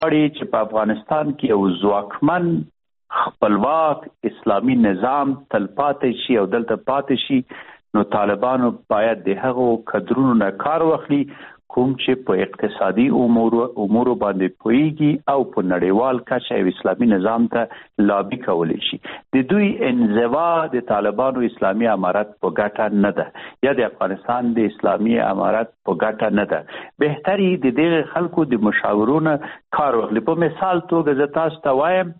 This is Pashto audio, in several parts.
غواړي چې په افغانستان کې یو ځواکمن خپلواک اسلامي نظام تلپاتې شي او دلته پاتې شي، نو طالبانو باید د هغو کدرونو نه کار واخلي کوم چې په اقتصادي امورو باندې پوهیږي او په نړیوال کچه یو اسلامي نظام ته لابي کولی شي. د دوی انزوا د طالبانو اسلامي امارت په ګټه نه ده یا د افغانستان د اسلامي امارت په ګټه نه ده. بهتري د دې خلکو د مشاورونو کار واخلي. په مثال توګه زه تاسو ته وایم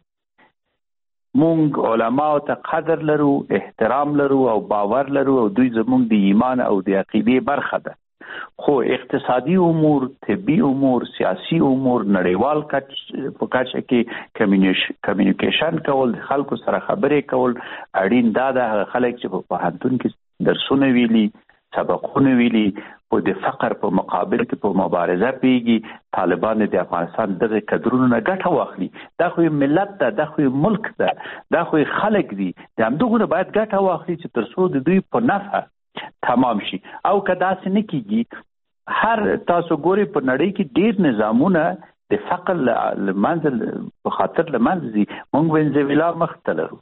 مونږ علماو ته قدر لرو، احترام لرو او باور لرو او دوی زمونږ د ایمان او د عقیدې برخه ده، خو اقتصادي امور، طبي امور، سیاسي امور، نړیوال په کچه کې کمیونیکیشن کول، خلکو سره خبرې کول اړین دا ده. خلک چې په پوهنتون کې درسونه ویلي، سبقونه ویلي، په د فقر په مقابل کې په مبارزه پیږي، طالبان د افغانستان دغه کدرونو نه ګټه واخلي. دا خو ملت ده، دا خو ملک ده، دا خو خلک دي، د همدغو نه باید ګټه واخلي چې تر څو د دوی په نفع تمام شي. او که داسې نه کیږي، هر تاسو ګوري په نړۍ کې ډیر نظامونه د فقر لمنځه په خاطر لمنځه ځي. موږ وینزویلا مخته لرو،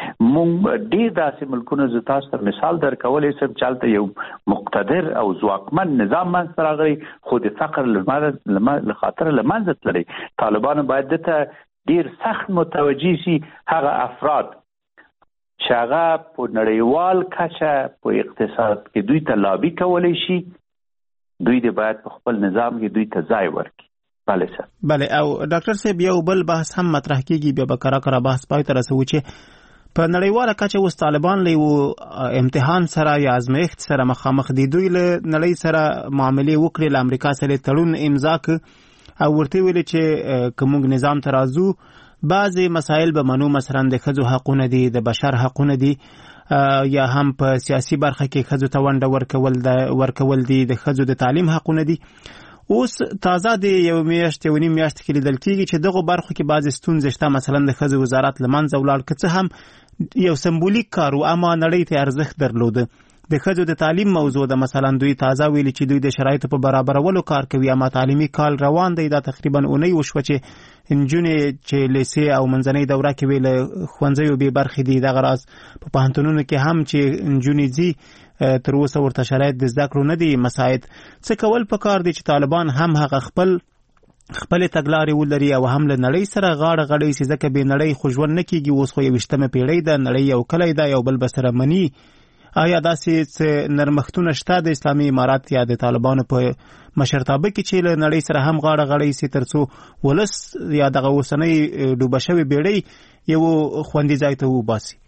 موږ ډیر داسې ملکونه زه تاسو ته مثال درکولی شم چې هلته یو مقتدر او ځواکمن نظام منځته راغلی خو د فقر له خاطر لمنځه تللی. طالبانو باید دته ډیر سخت متوجه شي. هغه افراد چې هغه په نړیوال کچه په اقتصاد کې دوی ته لابي کولی شي، دوی د باید په خپل نظام کې دوی ته ځای ورکړي. بله سر. بله. او ډاکټر صاحب یو بل بحث هم مطرح کیږي، بیا به کرا بحث پای ته رسوو، چې په نړیواله کچه اوس طالبان له امتحان سره یا ازمایښت سره مخامخ دي. دوی له نړۍ سره معاملې وکړي، له امریکا سره تړون امضا کړ او ورته ویل چې که موږ نظام ته راځو بعضی مسائل به منو، مثلا د ښځو حقونه دي، د بشر حقونه دي، یا هم په سیاسي برخه کې ښځو ته ونډه ورکول دي، د ښځو د تعلیم حقونه دي. اوس تازه د یو میاشت یو نیم میاشت کې لیدل کېږي چې دغو برخو کې بعضې ستونزې شته، مثلا د ښځو وزارت له منځه ولاړ، که څه هم یو سمبولیک کار و اما نړۍ ته ارزښت درلوده. د ښځو د تعلیم موضوع ده، مثلا دوی تازه ویلي چې دوی د شرایطو په برابرولو کار کوي، اما تعلیمي کال روان دی. دا تقریبا اونۍ وشوه چې نجونې چې لیسې او منځنۍ دوره کې وی له ښوونځیو بې برخې دي. دغه راز په پوهنتونونو کې هم چې نجونې ځي تر اوسه ورته شرایط د زده کړو نه دي مساعد. څه کول پکار دي چې طالبان هم هغه خپلې تګلارې ولري او هم له نړۍ سره غاړه غړۍ شي، ځکه بې نړۍ خو ژوند نه کېږي. اوس خو 21مه پیړۍ ده، نړۍ یو کلی ده، یو بل به سره مني. آیا داسې نرمښتونه شته د اسلامي امارات یا د طالبانو په مشرتابه کې چې له نړۍ سره هم غاړه غړۍ شي تر څو ولس یا دغه اوسنۍ ډوبه شوې بیړۍ یو خوندي ځای ته وباسي؟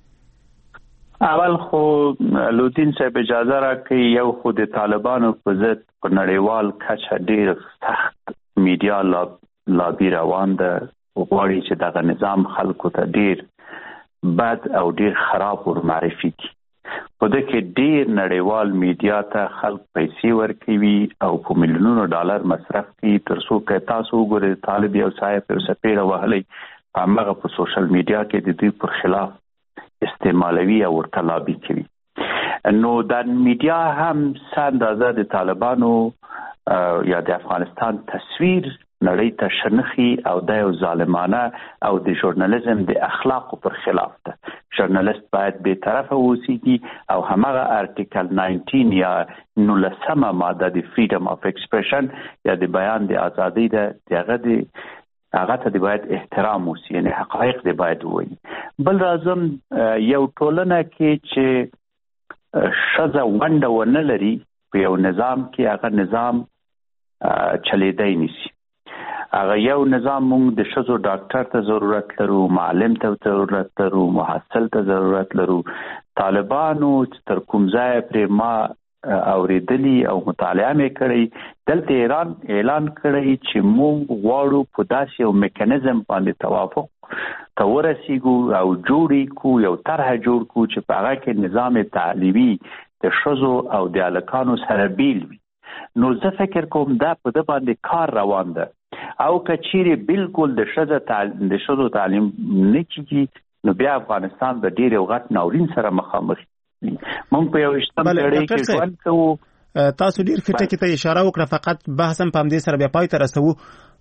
اول خو لودین صاحب اجازه راکړئ، یو خو د طالبانو په ضد په نړیوال کچه ډیر سخت میډیا لابي روان ده، غواړي چې دغه نظام خلکو ته ډیر بد او ډیر خراب ورمعرفي کړي. په دې کې ډیر نړیوال میډیا ته خلک پیسې ورکوي او په میلیونونو ډالر مصرف کوي تر څو که تاسو وګورئ طالب یو صاحب یو سپېړه وهلی په همغه په سوشل میډیا کې د دوی پر خلاف استعمالوي او ورته لابي کوي. نو دا میډیا هم څه اندازه د طالبانو یا د افغانستان تصویر نړۍ ته شنخي او دا یو ظالمانه او د ژورنالیزم د اخلاقو پر خلاف ده. ژورنالیست باید بې طرفه اوسیږي او همغه ارټیکل 19 یا 19مه ماده د فریډم اف ایکسپریشن یا د بیان د ازادۍ ده، هغه ته باید احترام وسی، یعنی حقایق دی باید وایي. بل راځم یو ټولنه کې چې ښځه ونډه ونه لري په یو نظام کې، هغه نظام چلیدای نشي. هغه یو نظام مونږ د ښځو ډاکټر ته ضرورت لرو، معلم ته ضرورت لرو، محصل ته ضرورت لرو. طالبانو تر کوم ځای پرې ما اوریدلی او مطالعه مې کړی، دلته ایران اعلان کړی چې مونږ غواړو په داسې یو میکانیزم باندې توافق ته ورسیږو او جوړی کو یو طرح جوړ کو چې په هغه کې نظام تعلیمي د ښځو او د هلکانو سره بیل وي. نو زه فکر کوم دا په ده باندې کار روان ده، او که چیرې بالکل د ښځو تعلیم نه کیږي نو بیا افغانستان به ډېر یو غټ ناورین سره مخامخ. مونږ په 21مه پیړۍ کې ژوند کوو. تاسو ډېر ښه ټکي ته اشاره وکړه، فقط بحث هم په همدې سره بیا پای ته رسوو.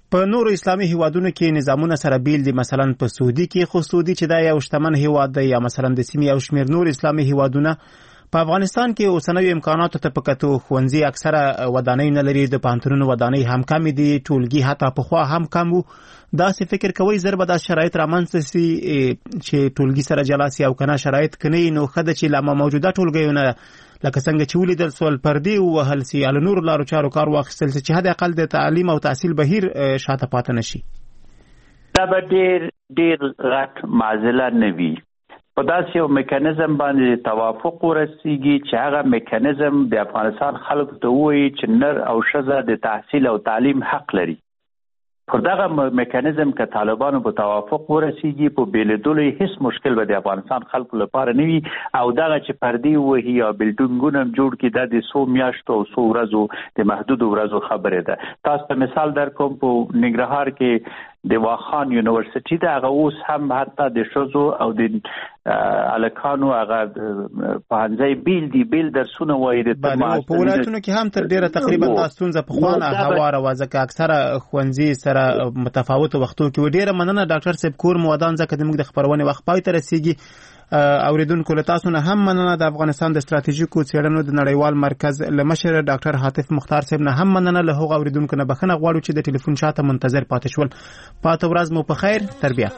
په نورو اسلامي هیوادونو کې نظامونه سره بیل دي. مثلا په سعودي کې خو سعودي چې دا یو شتمن هیواد دی، یا مثلا د سیمې او شمیر نور اسلامي هیوادونه. په افغانستان کې اوسنوي امکاناتو ته پکتو ښوونځي اکثره ودانۍ نه لري، د پوهنتونونو ودانۍ هم کم دي، ټولګي حتی پخوا هم کم وو. داسې فکر کوي زر به دا شرایط رامنځته سي چې ټولګي سره جلا سي، او کنه شرایط کني نو خده چې لا موجوده ټولګیونه لکه څنګه چې ولیدل سول پردي وهل سي، ال نور لارو چارو کار واخیستل چې حد اقل د تعلیم او تحصیل بهیر شاته پاتې نشي. دا به ډېر غټ معضله نه وي. په داسې یو میکانیزم باندې توافق ورسیږي چې هغه میکانیزم د افغانستان خلکو ته وایي چې نر او ښځه د تحصیل او تعلیم حق لري. پر دغه میکانیزم که طالبانو په توافق ورسیږي، په بیلېدلو هیڅ مشکل به د افغانستان خلکو لپاره نه وي. او دغه چې پردي وهي یا بلډینګونه جوړ کړي دا د 100 میاشتو او 100 ورځو د محدودو ورځو خبره ده. تاسو ته مثال درکوم، په ننګرهار کې د واخان یونیورسيټي دا هغه اوس هم حتی د شوزو او د الکانو هغه پانځای بیل درسونه وایي د په ولایتونو کې هم تر ډیره تقریبا تاسو څنګه په خوانه هواره وځکه اکثره خوندزي سره متفاوت وختو کې. ډیره مننه ډاکټر صاحب کور مودان ځکه د موږ د خبرونه وخت پای ته رسیدي. اوریدونکو له تاسو نه هم مننه. د افغانستان د ستراتیژیکو څېړنو د نړیوال مرکز لمشر ډاکټر حاتف مختار صاحب نه هم مننه. له هغو اوریدونکو نه بخښنه غواړو چې د ټلیفون شاته منتظر پاتې شول. پاته ورځ مو په خیر. تر بیا.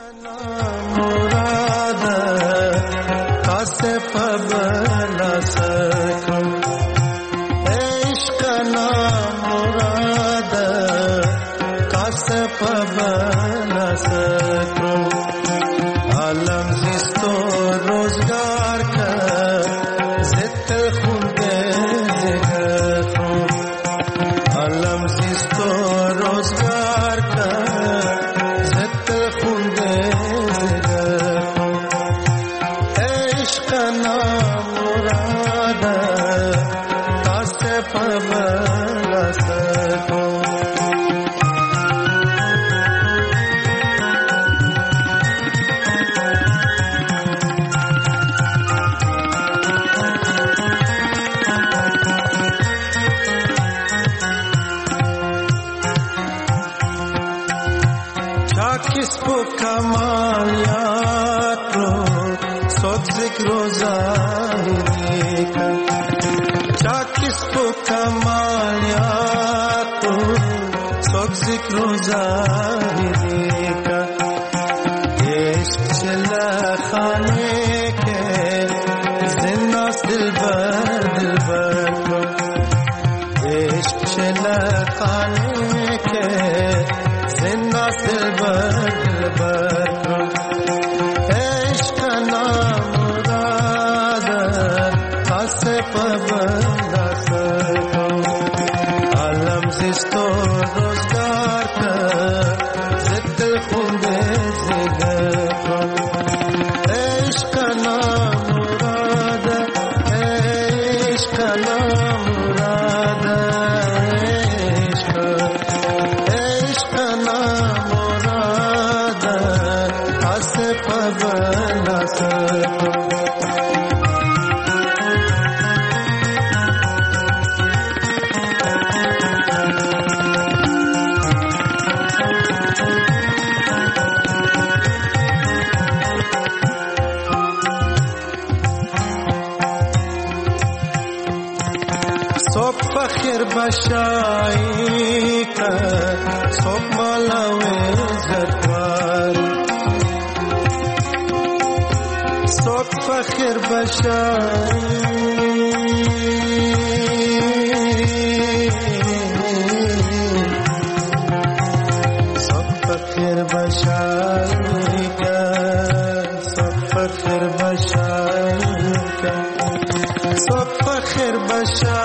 فخر بشار